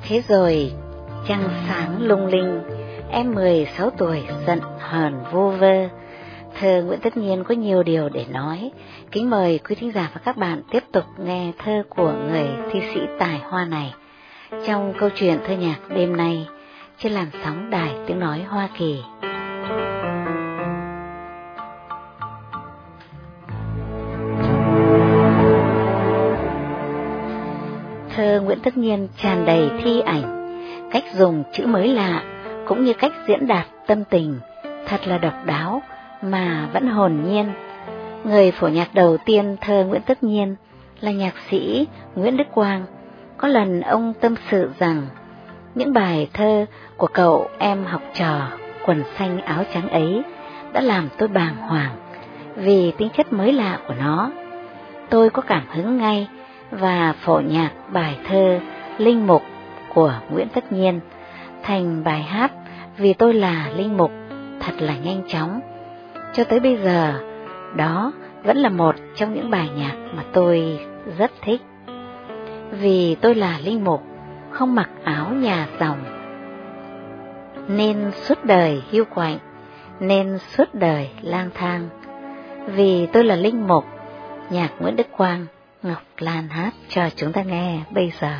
Thế rồi, trăng sáng lung linh, em 16 tuổi giận hờn vô vơ. Thơ Nguyễn Tất Nhiên có nhiều điều để nói. Kính mời quý thính giả và các bạn tiếp tục nghe thơ của người thi sĩ tài hoa này trong câu chuyện thơ nhạc đêm nay trên làn sóng Đài Tiếng Nói Hoa Kỳ. Thơ Nguyễn Tất Nhiên tràn đầy thi ảnh, cách dùng chữ mới lạ cũng như cách diễn đạt tâm tình thật là độc đáo mà vẫn hồn nhiên. Người phổ nhạc đầu tiên thơ Nguyễn Tất Nhiên là nhạc sĩ Nguyễn Đức Quang. Có lần ông tâm sự rằng những bài thơ của cậu em học trò quần xanh áo trắng ấy đã làm tôi bàng hoàng vì tính chất mới lạ của nó. Tôi có cảm hứng ngay và phổ nhạc bài thơ Linh Mục của Nguyễn Tất Nhiên thành bài hát Vì Tôi Là Linh Mục thật là nhanh chóng. Cho tới bây giờ, đó vẫn là một trong những bài nhạc mà tôi rất thích. Vì tôi là linh mục, không mặc áo nhà dòng, nên suốt đời hiu quạnh, nên suốt đời lang thang. Vì tôi là linh mục, nhạc Nguyễn Đức Quang, Ngọc Lan hát cho chúng ta nghe bây giờ.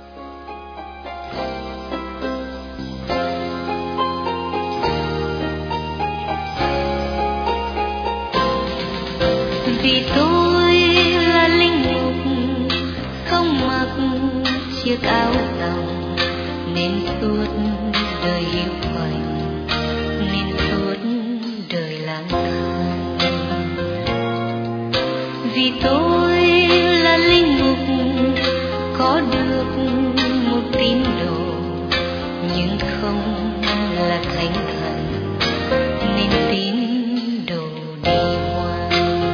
Vì tôi là linh mục, không mặc chiếc áo dòng, nên suốt đời hiu quạnh, nên suốt đời lang thang. Vì tôi là linh mục, có được một tín đồ, nhưng không là thánh thần, nên tín đồ đi ngoan.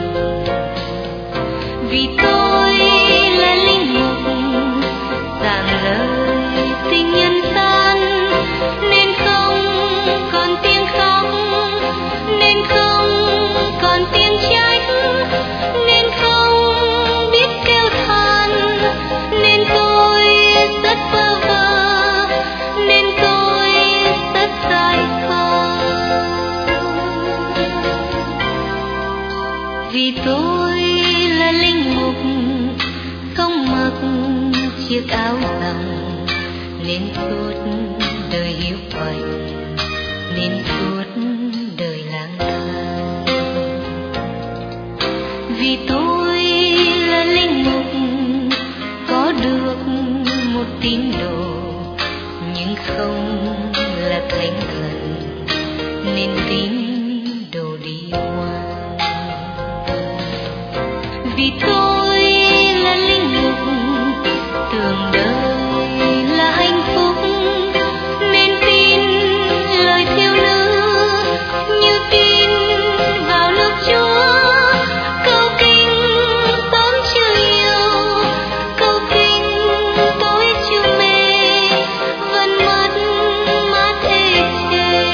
Vì tôi là linh mục, giảng lời tình nhân gian, nên không còn tiếng khóc, nên không còn tiếng trách, nên không biết kêu than, nên tôi rất bơ vơ, nên tôi rất dại khờ. Vì tôi là linh mục, không mặc chiếc áo dòng, nên suốt đời hiu quạnh, nên suốt đời lang thang. Vì tôi là linh mục, có được một tín đồ, nhưng không là thánh thần, nên tín đồ đi ngoan. Vì tôi là linh mục, tưởng đời là hạnh phúc, nên tin lời thiếu nữ như tin vào nước Chúa. Câu kinh sớm chưa yêu, câu kinh tối chưa mê, vẫn mất mát ê chề.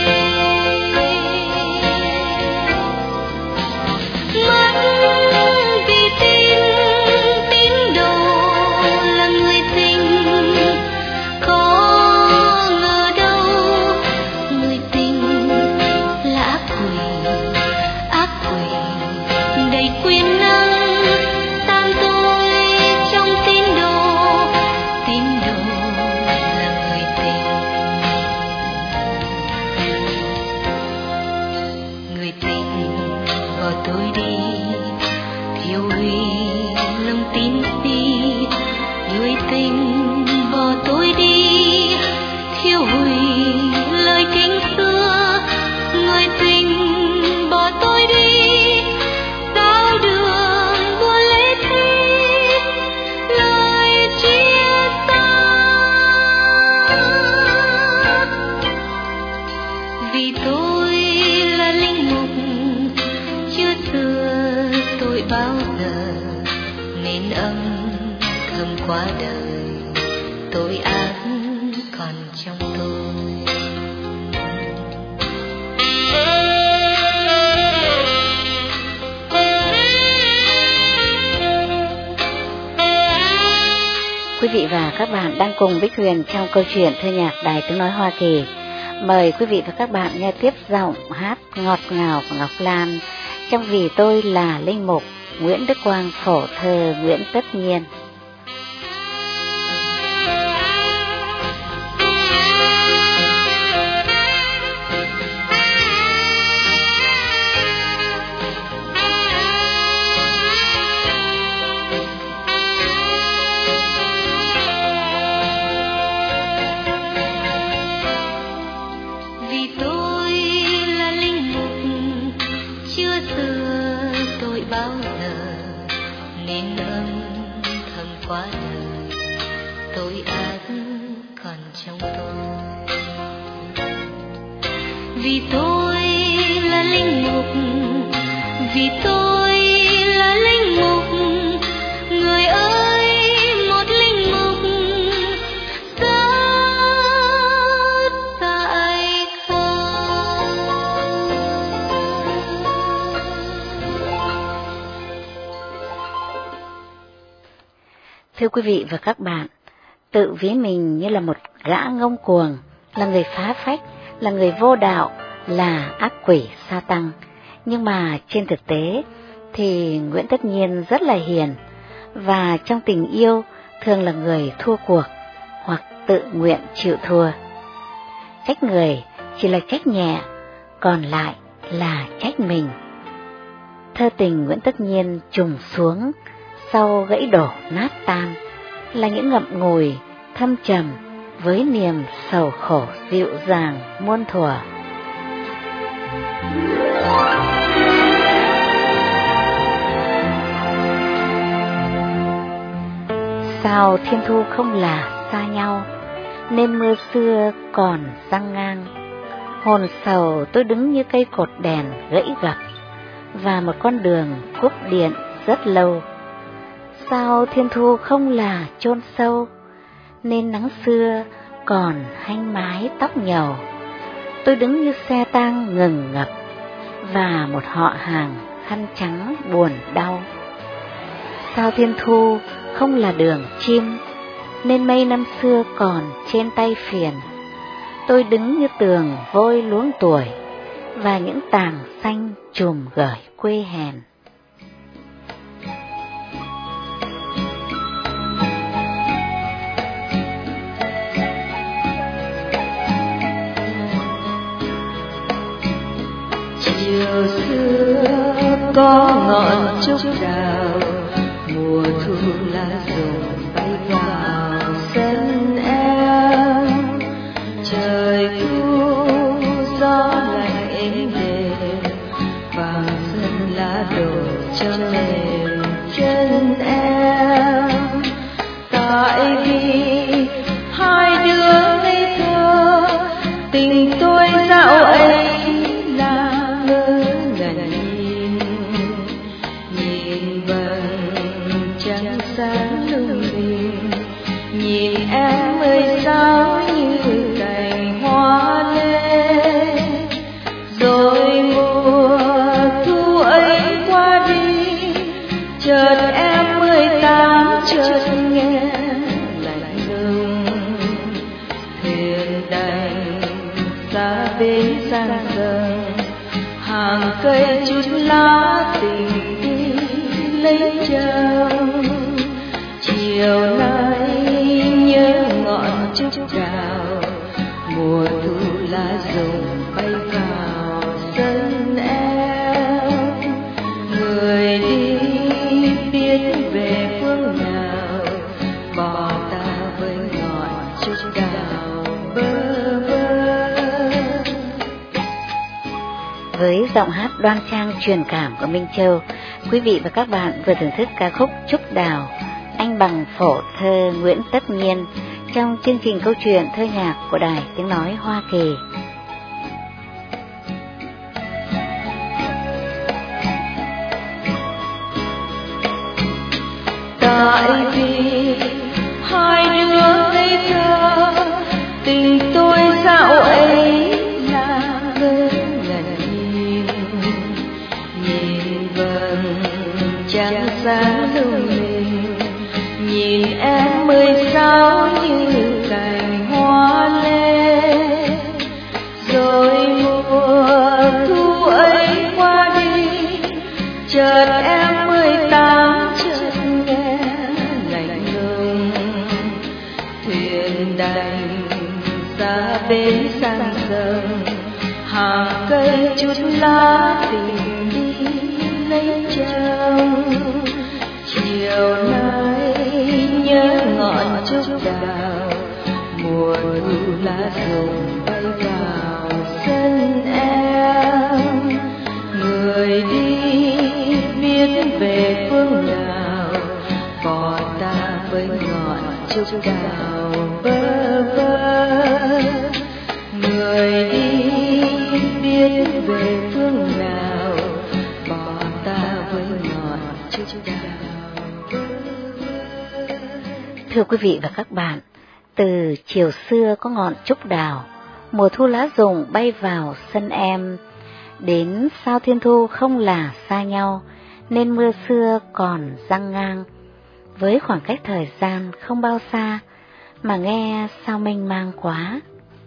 Mất vì tín đồ là người tình, có ngờ đâu người tình là ác quỷ đầy quyền năng, tan tôi trong tín đồ là người tình. Người tình bỏ tôi đi, thiêu hủy lòng tin si. Người tình bỏ tôi đi, thiêu hủy lời kính xưa. Người tình bỏ tôi đi, sao đường buồn lê thi, lời chia xa. Vì tôi là linh mục, chưa xưa tôi bao giờ, nên âm thầm qua đời, tội ác còn trong tôi. Quý vị và các bạn đang cùng Bích Huyền trong câu chuyện thơ nhạc Đài Tiếng Nói Hoa Kỳ. Mời quý vị và các bạn nghe tiếp giọng hát ngọt ngào của Ngọc Lan trong Vì Tôi Là Linh Mục, Nguyễn Đức Quang phổ thơ Nguyễn Tất Nhiên. Quá đời tội ác còn trong tôi, vì tôi là linh mục, vì tôi là linh mục, người ơi một linh mục rất tại không. Thưa quý vị và các bạn, tự ví mình như là một gã ngông cuồng, là người phá phách, là người vô đạo, là ác quỷ sa tăng. Nhưng mà trên thực tế thì Nguyễn Tất Nhiên rất là hiền, và trong tình yêu thường là người thua cuộc hoặc tự nguyện chịu thua. Trách người chỉ là trách nhẹ, còn lại là trách mình. Thơ tình Nguyễn Tất Nhiên trùng xuống sau gãy đổ nát tan, là những ngậm ngùi thâm trầm với niềm sầu khổ dịu dàng muôn thuở. Sao thiên thu không là xa nhau, nên mưa xưa còn giăng ngang. Hồn sầu tôi đứng như cây cột đèn gãy gập, và một con đường cúp điện rất lâu. Sao thiên thu không là chôn sâu, nên nắng xưa còn hanh mái tóc nhầu. Tôi đứng như xe tang ngừng ngập, và một họ hàng khăn trắng buồn đau. Sao thiên thu không là đường chim, nên mây năm xưa còn trên tay phiền. Tôi đứng như tường vôi luống tuổi, và những tàng xanh trùm gởi quê hèn. Chiều xưa có ngọn trúc đào, mùa thu lá rụng bay vào sân em. Trời thu gió lạnh êm đềm, vàng sân lá đổ cho mềm chân em. Tại vì hai đứa ngây thơ, tình tôi dạo ấy sao như cành hoa lê. Rồi mùa thu ấy qua đi, chợt em 18 chợt nghe lạnh lùng. Thuyền đành xa bến sang dần, hàng cây chút lá tình đi lấy chồng. Chiều nay nhớ ngọn trúc đào, mùa thu lá rụng bay vào sân em. Người đi biết về phương nào, bỏ ta với ngọn trúc đào bơ vơ. Với giọng hát đoan trang truyền cảm của Minh Châu, quý vị và các bạn vừa thưởng thức ca khúc Trúc Đào, anh bằng phổ thơ Nguyễn Tất Nhiên trong chương trình câu chuyện thơ nhạc của Đài Tiếng Nói Hoa Kỳ. Tại vì hai đứa ngây thơ, tình tôi dạo ấy là ngơ ngẩn nhìn. Nhìn vầng trăng sáng lung linh, nhìn em 16 rơi chút lá tình đi lấy chồng. Chiều nay nhớ ngọn trúc đào, mùa thu lá rụng bay vào sân em. Người đi biết về phương nào, còn ta với ngọn trúc đào bơ vơ. Người đi biết về phương nào, còn ta với ngọn trúc đào bơ vơ. Thưa quý vị và các bạn, từ chiều xưa có ngọn trúc đào, mùa thu lá rụng bay vào sân em, đến sao thiên thu không là xa nhau, nên mưa xưa còn giăng ngang. Với khoảng cách thời gian không bao xa, mà nghe sao mênh mang quá.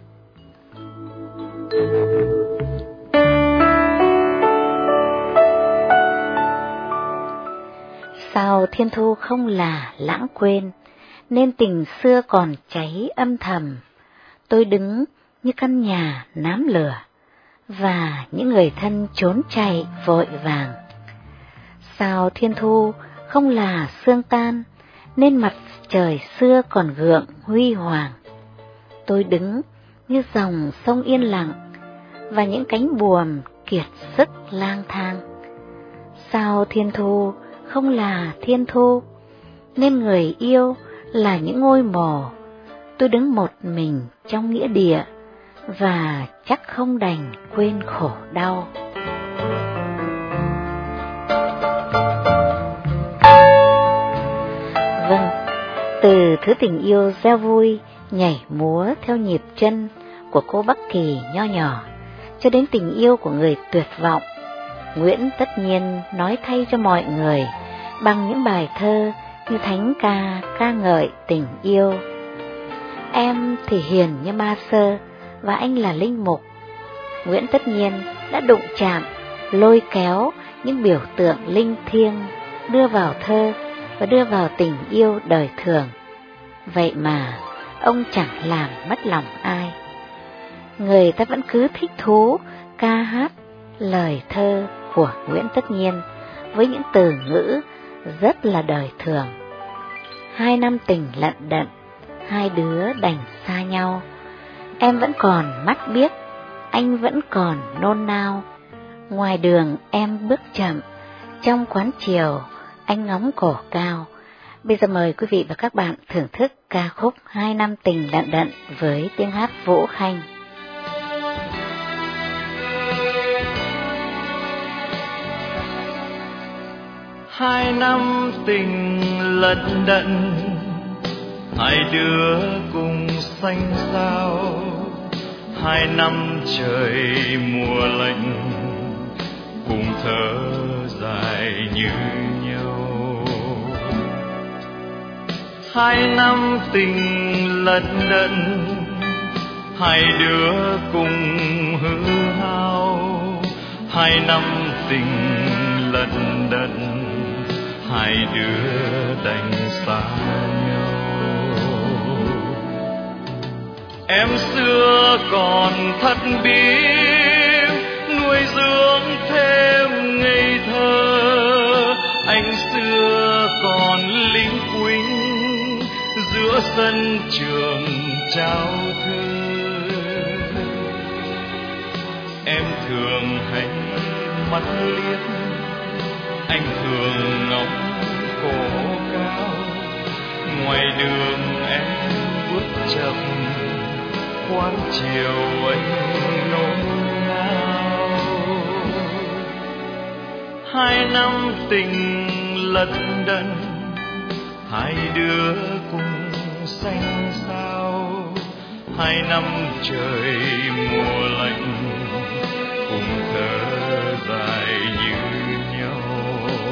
Sao thiên thu không là lãng quên, nên tình xưa còn cháy âm thầm. Tôi đứng như căn nhà nám lửa, và những người thân trốn chạy vội vàng. Sao thiên thu không là sương tan, nên mặt trời xưa còn gượng huy hoàng. Tôi đứng như dòng sông yên lặng, và những cánh buồm kiệt sức lang thang. Sao thiên thu không là thiên thu, nên người yêu là những ngôi mộ. Tôi đứng một mình trong nghĩa địa, và chắc không đành quên khổ đau. Vâng, từ thứ tình yêu reo vui, nhảy múa theo nhịp chân của cô Bắc Kỳ nho nhỏ, cho đến tình yêu của người tuyệt vọng, Nguyễn Tất Nhiên nói thay cho mọi người bằng những bài thơ như thánh ca ca ngợi tình yêu. Em thì hiền như ma sơ, và anh là linh mục. Nguyễn Tất Nhiên đã đụng chạm, lôi kéo những biểu tượng linh thiêng, đưa vào thơ và đưa vào tình yêu đời thường. Vậy mà ông chẳng làm mất lòng ai. Người ta vẫn cứ thích thú ca hát lời thơ của Nguyễn Tất Nhiên với những từ ngữ rất là đời thường. 2 năm tình lận đận, 2 đứa đành xa nhau. Em vẫn còn mắt biếc, anh vẫn còn nôn nao. Ngoài đường em bước chậm, trong quán chiều anh ngóng cổ cao. Bây giờ mời quý vị và các bạn thưởng thức ca khúc 2 năm tình lận đận với tiếng hát Vũ Khanh. 2 năm tình lận đận, 2 đứa cùng xanh sao. 2 năm trời mùa lạnh, cùng thở dài như nhau. 2 năm tình lận đận, 2 đứa cùng hư hao. 2 năm tình lận đận, 2 đứa đành xa nhau. Em xưa còn thất biếc, nuôi dưỡng thêm ngây thơ. Anh xưa còn lính quính, giữa sân trường trao thơ. Em thường hay mắt liếc, anh thường ngóng cổ cao. Ngoài đường em bước chậm, quán chiều anh nôn nao. 2 năm tình lận đận, 2 đứa cùng xanh sao. 2 năm trời mùa lạnh, cùng thở dài như nhau.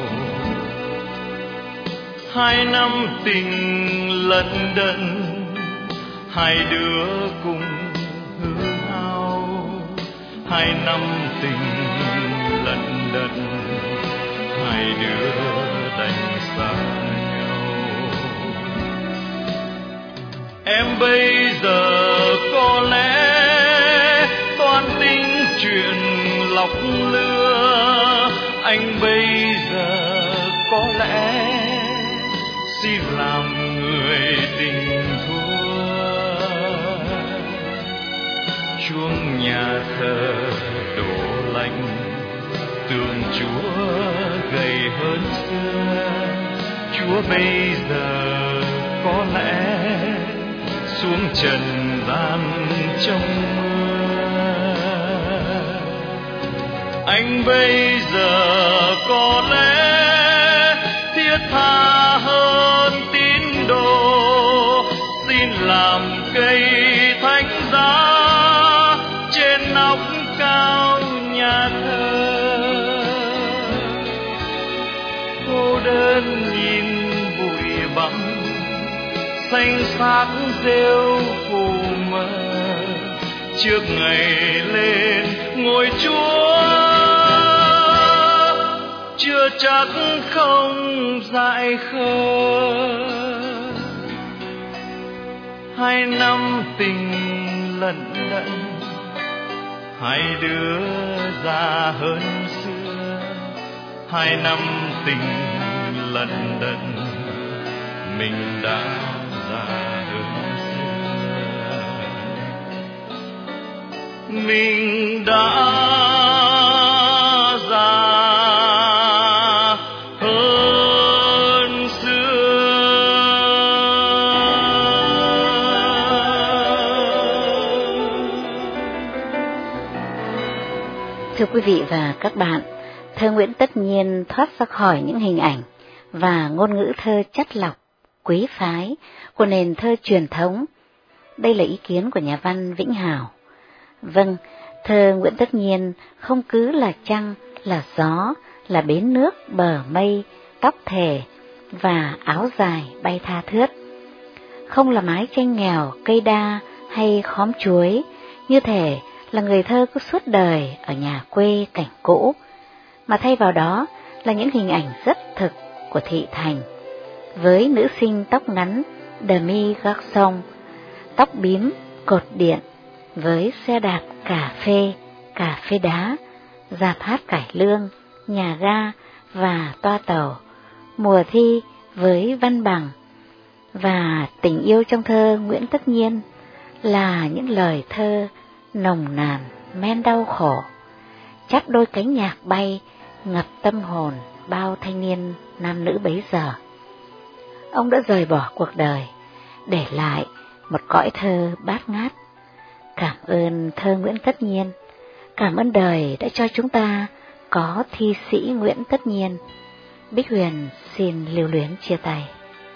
2 năm tình lận đận, 2 đứa cùng hư hao. 2 năm tình lận đận, 2 đứa đành xa nhau. Em bây giờ có lẽ toan tính chuyện lòng tóc lưa, anh bây giờ có lẽ xin làm người tình thua. Chuông nhà thờ đổ lạnh, tượng Chúa gầy hơn xưa. Chúa bây giờ có lẽ xuống trần gian trong mưa. Anh bây giờ có lẽ thiết tha hơn tín đồ, xin làm cây thánh giá trên nóc cao nhà thờ. Cô đơn nhìn bụi bặm xanh xác rêu phù mờ, trước ngày lên ngôi Chúa chưa chắc không dại khờ. 2 năm tình lận đận, 2 đứa già hơn xưa. 2 năm tình lận đận, mình đã già hơn xưa. Mình đã già hơn xưa. Thưa quý vị và các bạn, thơ Nguyễn Tất Nhiên thoát ra khỏi những hình ảnh và ngôn ngữ thơ chất lọc, quý phái của nền thơ truyền thống. Đây là ý kiến của nhà văn Vĩnh Hảo. Vâng, thơ Nguyễn Tất Nhiên không cứ là trăng, là gió, là bến nước, bờ mây, tóc thề và áo dài bay tha thướt. Không là mái tranh nghèo, cây đa hay khóm chuối, như thể là người thơ cứ suốt đời ở nhà quê cảnh cũ, mà thay vào đó là những hình ảnh rất thực của thị thành, với nữ sinh tóc ngắn demi garçon, tóc bím cột điện, với xe đạp cà phê đá, rạp hát cải lương, nhà ga và toa tàu, mùa thi với văn bằng. Và tình yêu trong thơ Nguyễn Tất Nhiên là những lời thơ nồng nàn men đau khổ, chắp đôi cánh nhạc bay ngập tâm hồn bao thanh niên nam nữ bấy giờ. Ông đã rời bỏ cuộc đời, để lại một cõi thơ bát ngát. Cảm ơn thơ Nguyễn Tất Nhiên, cảm ơn đời đã cho chúng ta có thi sĩ Nguyễn Tất Nhiên. Bích Huyền xin lưu luyến chia tay.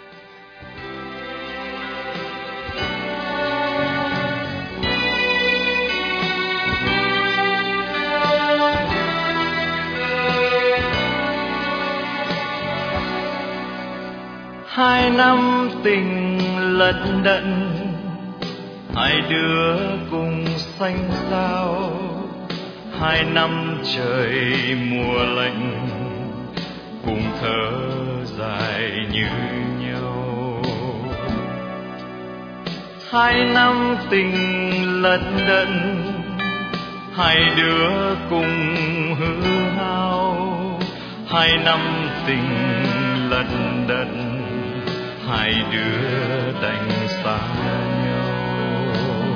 Hai năm tình lận đận, 2 đứa cùng xanh sao. 2 năm trời mùa lạnh, cùng thở dài như nhau. 2 năm tình lận đận, 2 đứa cùng hư hao. 2 năm tình lận đận, 2 đứa đành xa nhau.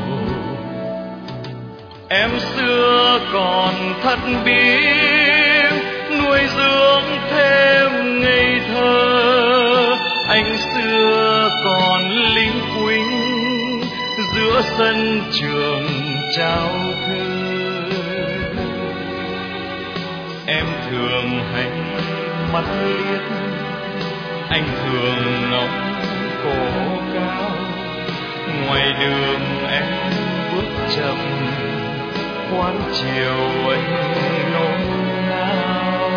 Em xưa còn thất biếng, nuôi dưỡng thêm ngây thơ. Anh xưa còn lính quính, giữa sân trường trao thư. Em thường hay mắt liếc, anh thường ngóng cổ cao. Ngoài đường em bước chậm, quán chiều anh nôn nao.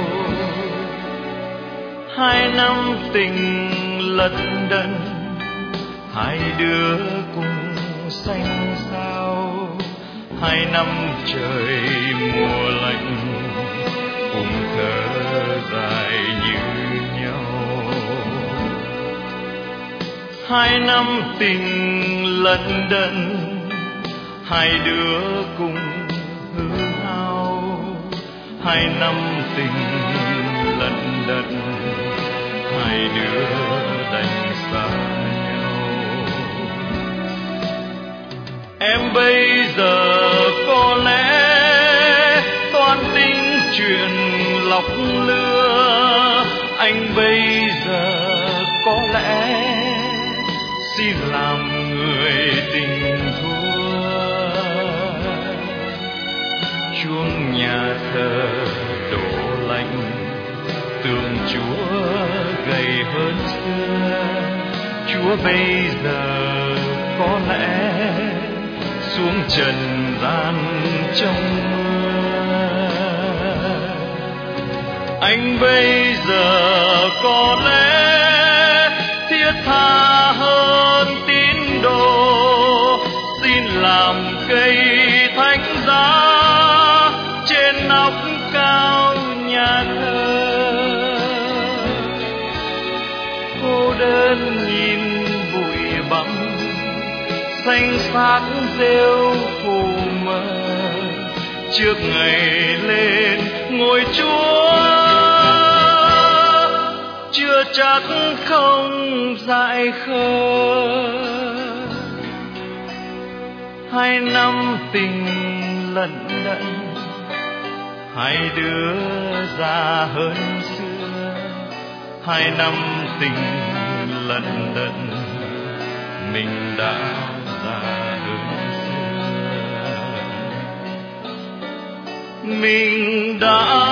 2 năm tình lận đận, 2 đứa cùng xanh sao. 2 năm trời mùa lạnh, cùng thở dài như nhau. 2 năm tình lận đận, 2 đứa cùng hư hao. 2 năm tình lận đận, 2 đứa đành xa nhau. Em bây giờ có lẽ toan tính chuyện lọc lừa, anh bây giờ có lẽ xin làm người tình thua. Chuông nhà thờ đổ lạnh, tượng Chúa gầy hơn xưa. Chúa bây giờ có lẽ xuống trần gian trong mưa. Anh bây giờ có lẽ thiết tha hơn tín đồ, xin làm cây thánh giá trên nóc cao nhà thờ. Cô đơn nhìn bụi bặm xanh xác rêu phù mờ, trước ngày lên ngôi Chúa chưa chắc không dại khờ. 2 năm tình lận đận, 2 đứa già hơn xưa. 2 năm tình lận đận, mình đã già hơn xưa. Mình đã